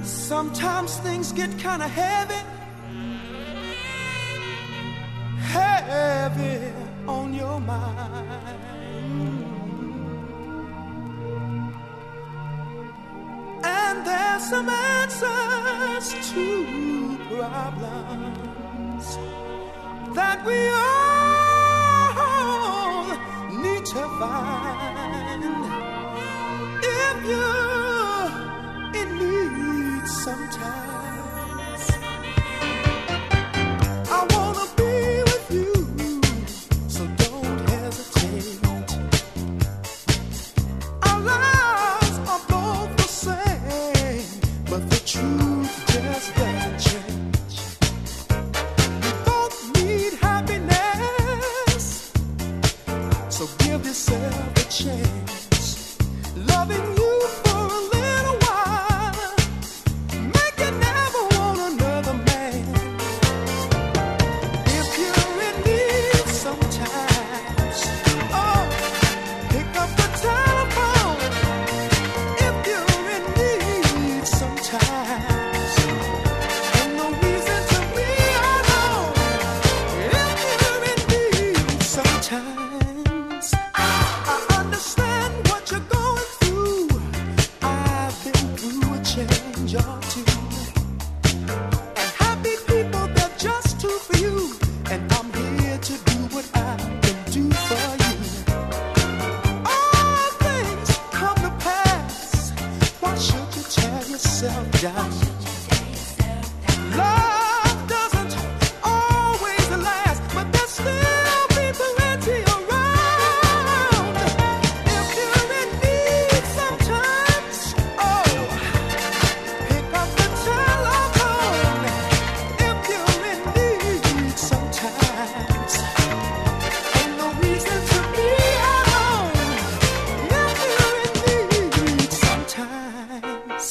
Sometimes things get kind of heavy, heavy on your mind. And there's some answers to problems that we all need to find. If you're in need sometimes, I wanna be with you, so don't hesitate. Our lives are both the same, but the truth just doesn't change. We both need happiness, so give yourself a chance. Loving you for a little while, make you never want another man. If you're in need sometimes, oh, pick up the telephone. If you're in need sometimes, ain't no reason to be alone. If you're in need sometimes, I understand what you're going through. I've been through a change or two. And happy people, they're just too few. And I'm here to do what I can do for you. All things come to pass. Why should you tear yourself down? Love doesn't always last, but there'll still be plenty around. If you're in need sometimes, oh, pick up the telephone. If you're in need sometimes, ain't no reason to be alone. If you're in need sometimes.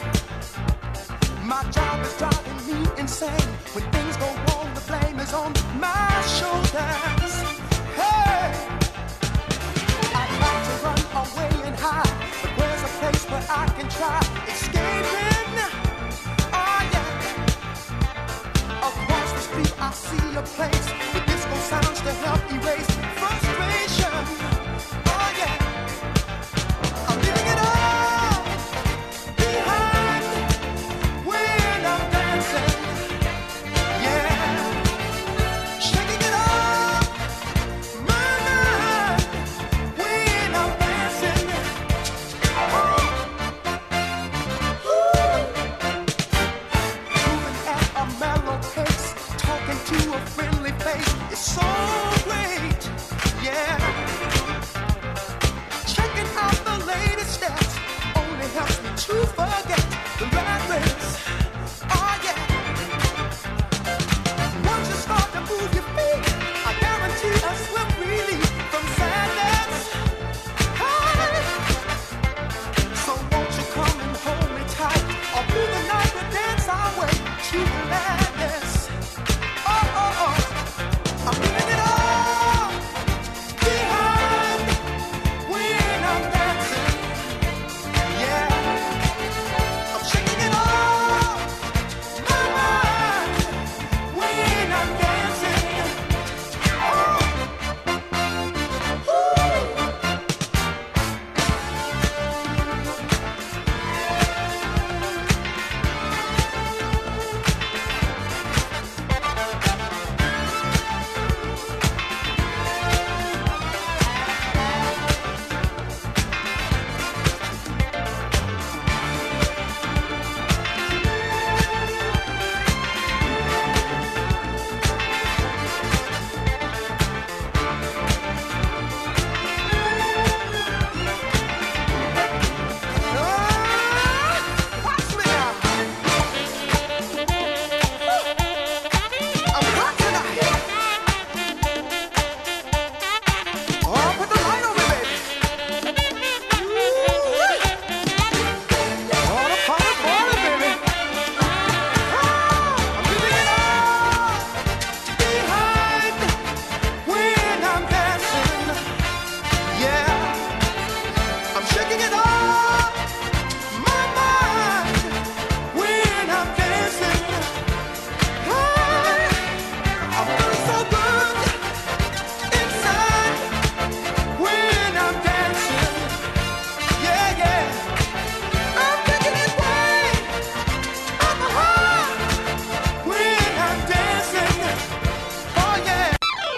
My job is driving me insane. When things go wrong, the blame is on my shoulders. Hey, I'd like to run away and hide, but where's a place where I can try escaping? Oh yeah. Across the street I see a place with disco sounds to help erase frustration. Oh yeah. I'm leaving it all behind when I'm dancing. Yeah. Shaking it off my mind when I'm dancing. Moving at a mellow pace, talking to a friendly face. It's so great. Yeah. Checking out the latest steps only helps me to forget the rat race. Oh yeah. Once you start to move your feet, I guarantee a swift relief from sadness. Hey. So won't you come and hold me tight, or through the night we dance our way to madness. Oh oh oh, I'm leaving it all behind when I'm dancing. Yeah, I'm shaking it off my mind when I'm dancing. Oh, watch me now. I'm hot tonight. Oh, put the light on me, baby. Oh, the party boiling, baby. I'm leaving it all behind when I'm dancing. Yeah, I'm shaking it off my mind when I'm dancing. Hey, I'm feeling so good inside when I'm dancing. Yeah, yeah. I'm taking it way up my heart when I'm dancing. Oh yeah.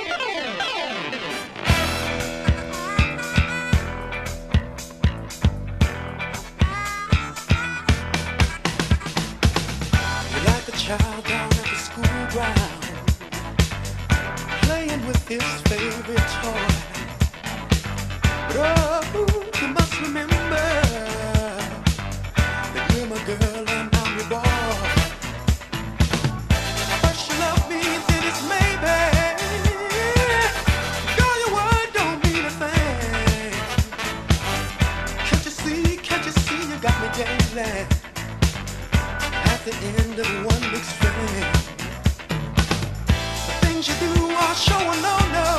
You're like a child down at the school ground, playing with his favorite toy. But oh, you must remember that you're my girl and I'm your boy. First you love me, then it's maybe. Girl, your word don't mean a thing. Can't you see, you got me dangling at the end of one big string. The things you do are showing no.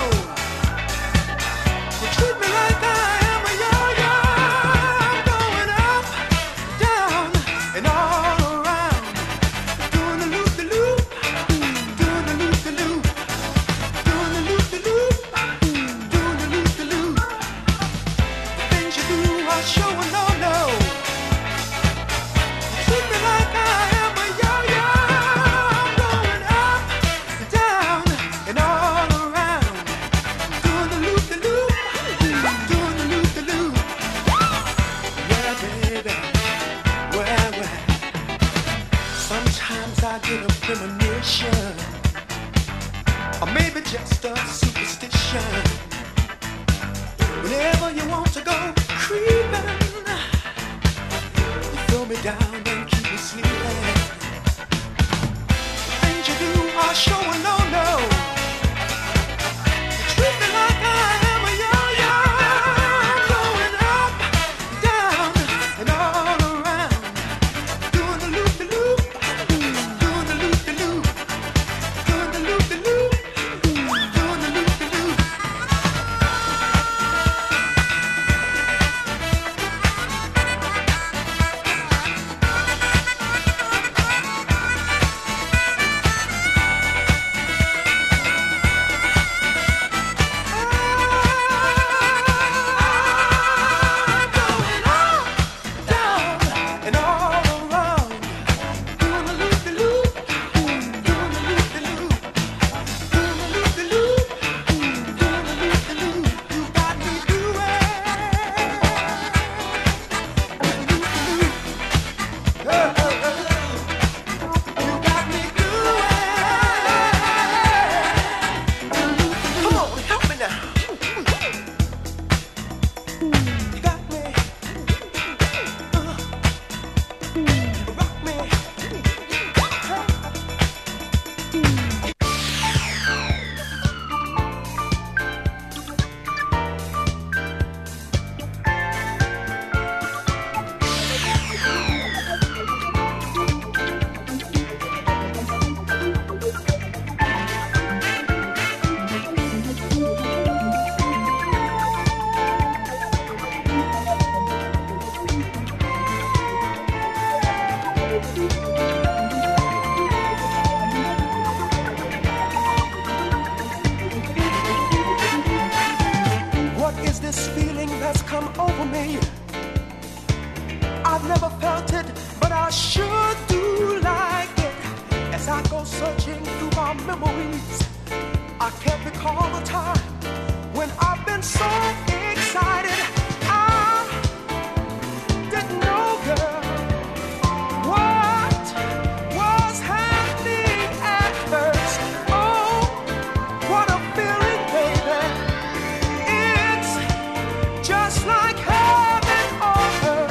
You treat me like I am a yo-yo. I'm going up, down, and all around. Doing the loop-de-loop, doing the loop-de-loop, doing the loop-de-loop, doing the loop-de-loop. The things you do are showing no. Treat me like I am a yo-yo. I'm going up, down, and all around. Doing the loop-de-loop, doing the loop-de-loop. Yeah, baby, well. Sometimes I get a premonition, or maybe just a superstition. Whenever you want to go creeping, you throw me down and keep me sleeping. The things you do are showing no. You treat me like I am a yo-yo. I'm going up, down, and all around. Doing the loop-de-loop, doing the loop-de-loop, doing the loop-de-loop, memories. I can't recall the time when I've been so excited. I didn't know, girl, what was happening at first. Oh, what a feeling, baby. It's just like heaven on earth.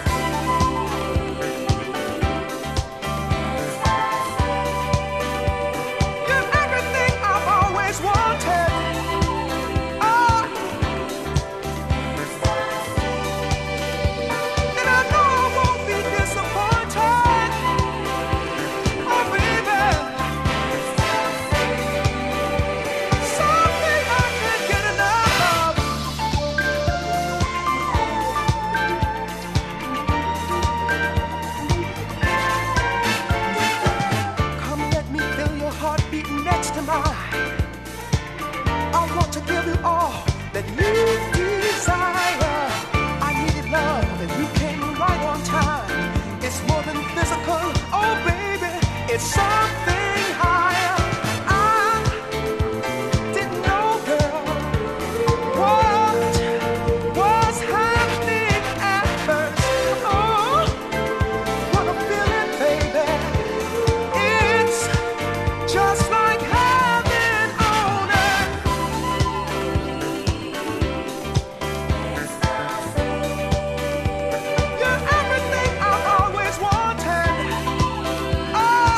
You're everything I've always wanted. Oh, and I know I won't be disappointed. Oh, baby, something I can't get enough of. Come, let me feel your heart beating next to mine. I want to give you all that you desire. I needed love and you came right on time. It's more than physical, oh baby, it's something higher. I didn't know, girl, what was happening at first. Oh, what a feeling, baby. It's just like heaven on earth. You're everything I've always wanted. Oh,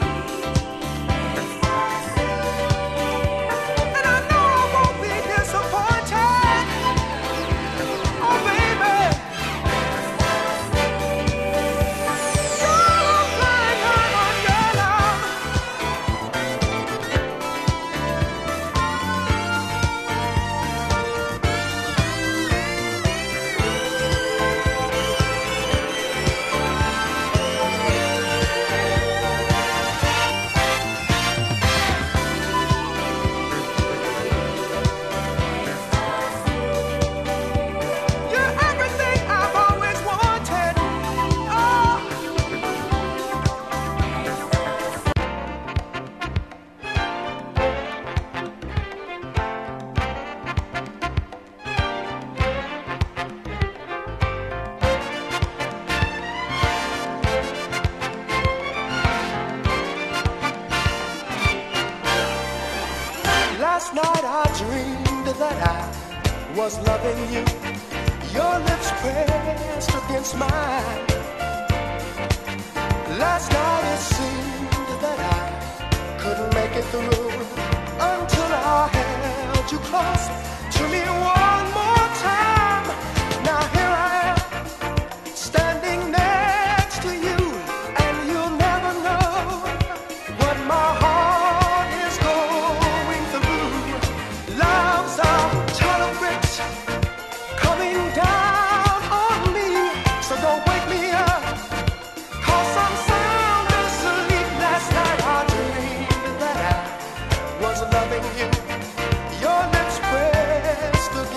and I know I won't be disappointed. Oh, baby, you're flying high on your love. You're everything I've always wanted. Oh, last night I dreamed that I was loving you. Your lips pressed against mine. Last night it seemed that I couldn't make it through until I held you close to me one more time. Now here I am, standing next to you, and you'll never know what my heart is going through. Love's a ton of bricks coming down on me, so don't wake me up, 'cause I'm sound asleep. Last night I dreamed that I was loving you. Your lips pressed against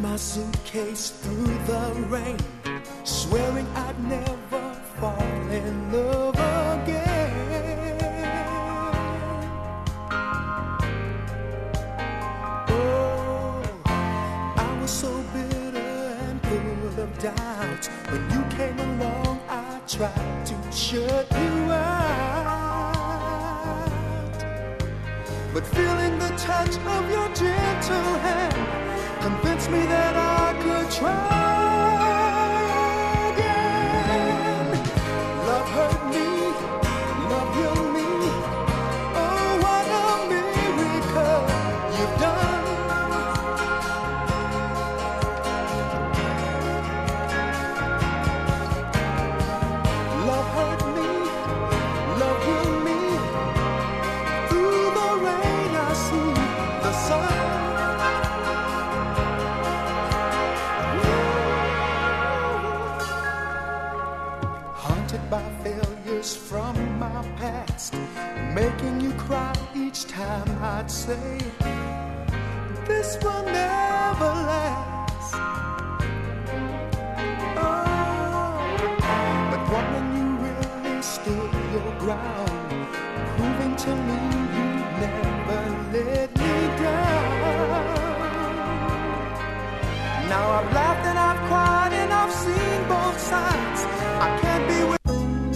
my suitcase through the rain, swearing I'd never fall in love again. Oh, I was so bitter and full of doubt. When you came along, I tried to shut you out, but feeling the touch of your gentle hand convinced me that I could try again. Love hurt me, love healed me. Oh, what a miracle you've done. Love hurt me, love healed me. Through the rain I see the sun. By failures from my past, making you cry each time I'd say this will never last. Oh, but woman, you really stood your ground, proving to me you never let me down. Now I've laughed and I've cried and I've seen both sides. I can't be with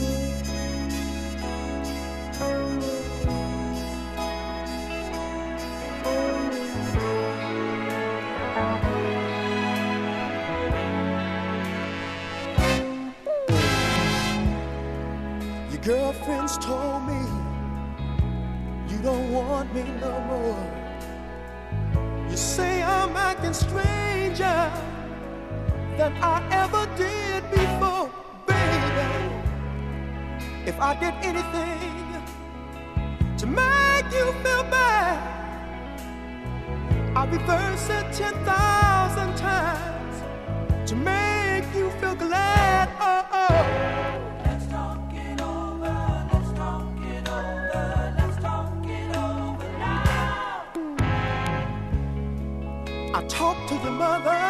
your girlfriends told me you don't want me no more. You say I'm acting stranger than I ever did before. Baby, if I did anything to make you feel bad, I'll reverse it 10,000 times to make you feel glad. Oh, oh. Let's talk it over, let's talk it over, let's talk it over now. I talked to your mother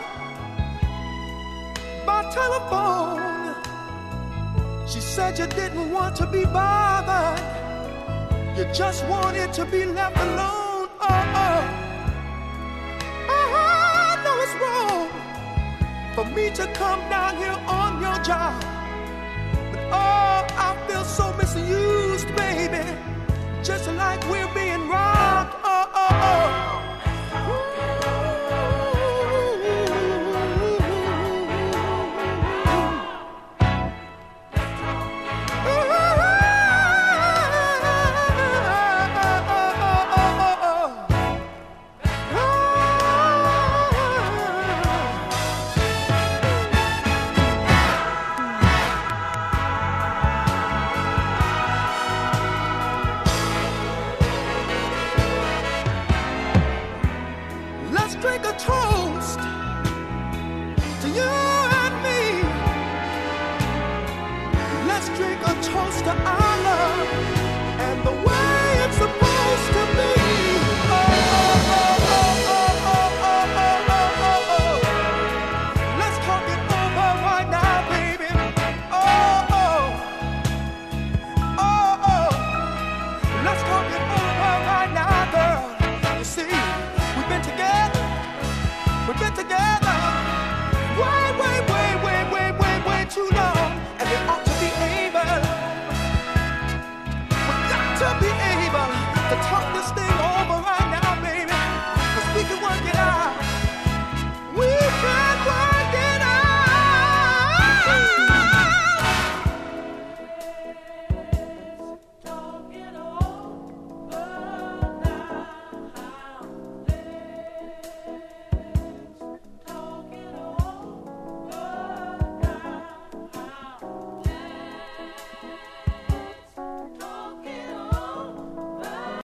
by telephone. She said you didn't want to be bothered, you just wanted to be left alone. Oh, oh. I know it's wrong for me to come down here on your job, but oh, I feel so misused, baby, just like we're being robbed.